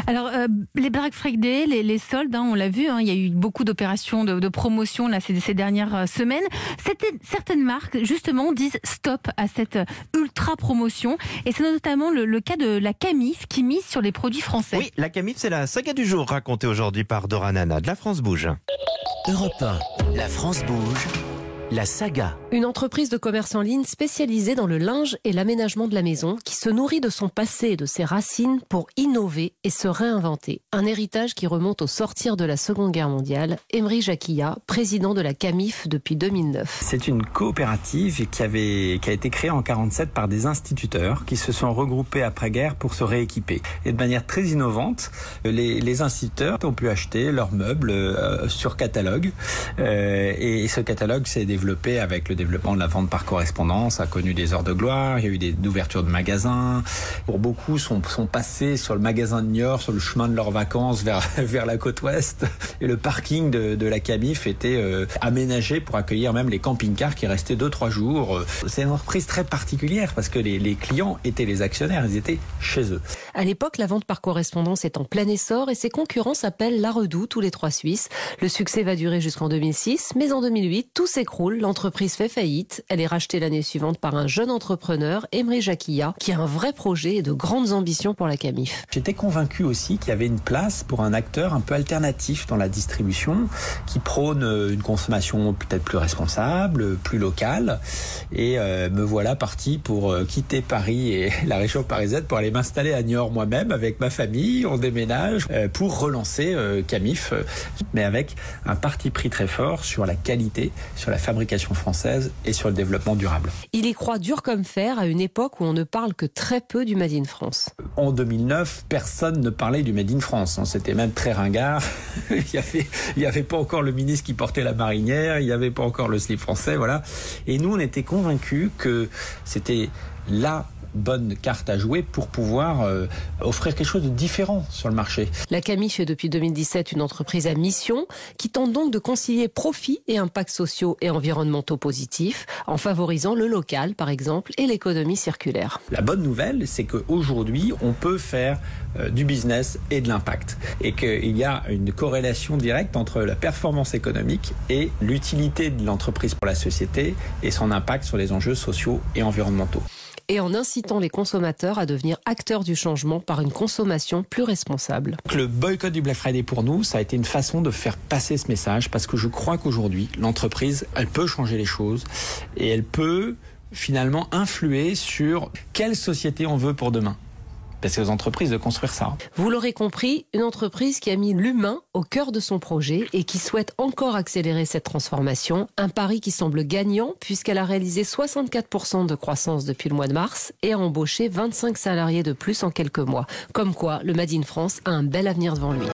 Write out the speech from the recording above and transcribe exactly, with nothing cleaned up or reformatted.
Alors, euh, les Black Friday, les, les soldes, hein, on l'a vu, hein, il y a eu beaucoup d'opérations de, de promotion là, ces, ces dernières semaines. C'était, certaines marques, justement, disent stop à cette ultra promotion. Et c'est notamment le, le cas de la Camif qui mise sur les produits français. Oui, la Camif, c'est la saga du jour racontée aujourd'hui par Dora Nana de La France Bouge. Europe un, La France Bouge, la saga. Une entreprise de commerce en ligne spécialisée dans le linge et l'aménagement de la maison qui se nourrit de son passé et de ses racines pour innover et se réinventer. Un héritage qui remonte au sortir de la Seconde Guerre mondiale. Emery Jacquillat, président de la Camif depuis deux mille neuf. C'est une coopérative qui, avait, qui a été créée en quarante-sept par des instituteurs qui se sont regroupés après-guerre pour se rééquiper. Et de manière très innovante, les, les instituteurs ont pu acheter leurs meubles euh, sur catalogue. Euh, et ce catalogue s'est développé avec le développement de la vente par correspondance, a connu des heures de gloire, il y a eu des ouvertures de magasins. Pour beaucoup, sont, sont passés sur le magasin de Niort, sur le chemin de leurs vacances vers, vers la côte ouest. Et le parking de, de la Camif était euh, aménagé pour accueillir même les camping-cars qui restaient deux trois jours. C'est une entreprise très particulière parce que les, les clients étaient les actionnaires, ils étaient chez eux. À l'époque, la vente par correspondance est en plein essor et ses concurrents s'appellent La Redoute ou les Trois Suisses. Le succès va durer jusqu'en deux mille six, mais en deux mille huit, tout s'écroule. L'entreprise fait faillite. Elle est rachetée l'année suivante par un jeune entrepreneur, Emery Jacquillat, qui a un vrai projet et de grandes ambitions pour la Camif. J'étais convaincu aussi qu'il y avait une place pour un acteur un peu alternatif dans la distribution, qui prône une consommation peut-être plus responsable, plus locale. Et euh, me voilà parti pour euh, quitter Paris et la région parisienne pour aller m'installer à Niort moi-même avec ma famille. On déménage euh, pour relancer euh, Camif, euh, mais avec un parti pris très fort sur la qualité, sur la fabrication française et sur le développement durable. Il y croit dur comme fer à une époque où on ne parle que très peu du Made in France. En deux mille neuf, personne ne parlait du Made in France. C'était même très ringard. il n'y avait, il y avait pas encore le ministre qui portait la marinière, il n'y avait pas encore le slip français, voilà. Et nous, on était convaincus que c'était la bonne carte à jouer pour pouvoir euh, offrir quelque chose de différent sur le marché. La Camif est depuis deux mille dix-sept une entreprise à mission qui tente donc de concilier profit et impacts sociaux et environnementaux positifs en favorisant le local par exemple et l'économie circulaire. La bonne nouvelle, c'est qu'aujourd'hui on peut faire euh, du business et de l'impact et qu'il y a une corrélation directe entre la performance économique et l'utilité de l'entreprise pour la société et son impact sur les enjeux sociaux et environnementaux. Et en incitant les consommateurs à devenir acteurs du changement par une consommation plus responsable. Le boycott du Black Friday pour nous, ça a été une façon de faire passer ce message parce que je crois qu'aujourd'hui, l'entreprise, elle peut changer les choses et elle peut finalement influer sur quelle société on veut pour demain. Parce que les entreprises de construire ça. Vous l'aurez compris, une entreprise qui a mis l'humain au cœur de son projet et qui souhaite encore accélérer cette transformation. Un pari qui semble gagnant puisqu'elle a réalisé soixante-quatre pour cent de croissance depuis le mois de mars et a embauché vingt-cinq salariés de plus en quelques mois. Comme quoi, le Made in France a un bel avenir devant lui.